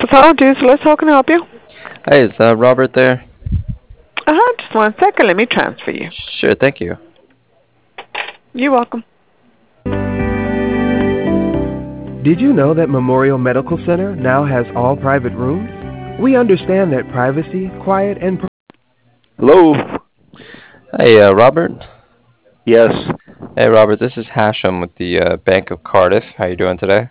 Pathology List, how can I help you? Hey, is Robert there? Just 1 second. Let me transfer you. Sure, thank you. You're welcome. Did you know that Memorial Medical Center now has all private rooms? We understand that privacy, quiet, and... Hello. Hey, Robert. Yes. Hey, Robert. This is Hashem with the Bank of Cardiff. How you doing today?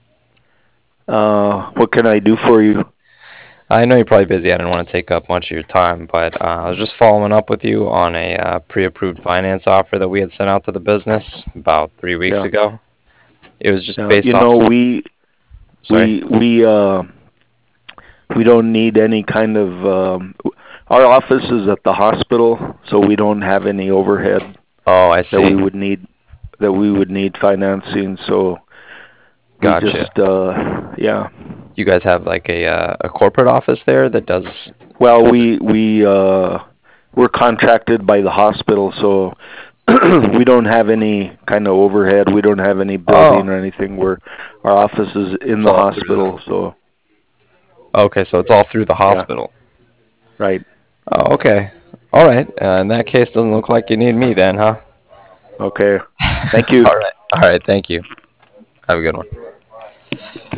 What can I do for you? I know you're probably busy. I didn't want to take up much of your time, but I was just following up with you on a pre-approved finance offer that we had sent out to the business about 3 weeks Yeah. ago. It was just Yeah. based off. Sorry. We don't need any kind of. Our office is at the hospital, so we don't have any overhead Oh, I that see. we would need financing. So we Gotcha. just yeah. You guys have like a corporate office there that does. Well, we're contracted by the hospital, so we don't have any kind of overhead. We don't have any building Oh, or anything. Our office is in it's the all through hospital, so Okay, so it's all through the yeah, hospital. right. Oh, okay. All right. In that case, doesn't look like you need me then, huh? Okay. Thank you. All right. All right. Thank you. Have a good one.